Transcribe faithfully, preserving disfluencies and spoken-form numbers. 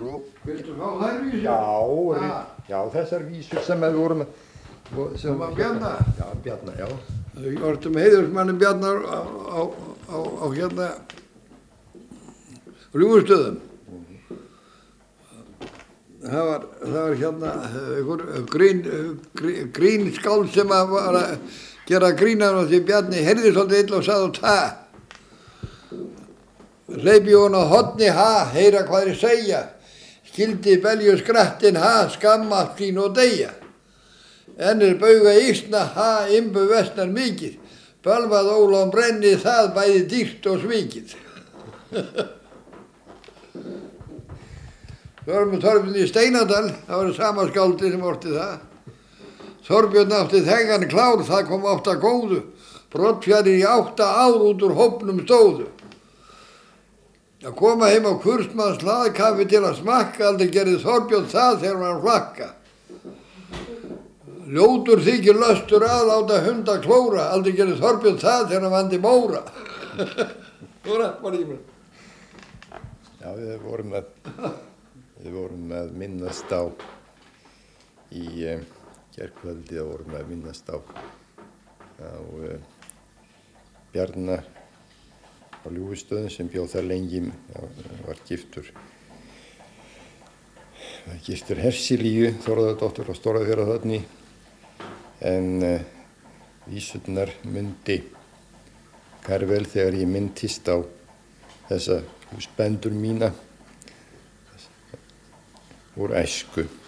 og... Viltu fá þær vísur? Já, ah. já, þessar vísur sem við vorum að... Sem var Bjarna? Já, Bjarna, já. Við orðum heiðursmanni Bjarnar á, á, á, á hérna Rjúfustöðum. Það var, það var hérna einhver grín, grín, grín skáld sem að var að gera grínar og því Bjarni heyrði svolítið illa og sagði út ha. Hleypi hún á horni ha, heyra hvað þeir segja. Skildi belju skrattin ha, skammast sín og deyja. Ennir bauga ísna ha, imbu vestnar mikið. Bölvað ólán brenni það bæði dýrt og svikið. Svo varum við Þorbjörn í Steinadal, það var sama skáldi sem orti það. Þorbjörn átti þegan klár, það kom átta góðu. Brottfjarir í átta ár út úr hópnum stóðu. Að koma heim á kursmanns hlaðkaffi til að smakka, aldrei gerði Þorbjörn það þegar hann flakka. Ljótur þykir löstur að láta hunda klóra, aldrei gerði Þorbjörn það þegar hann vandi móra. Þú rappar í mér. Já, við vorum að... Við vorum að minnast á í uh, gærkvöldi og vorum að minnast á, á uh, Bjarna á Ljúfustöðum sem bjóð þar lengi, já, var giftur, var giftur Hersilíu Þórðardóttur á Stórafjarðarhorni en uh, vísurnar mundi Karvel þegar ég minntist á þessa húsbændur mína úr æsku.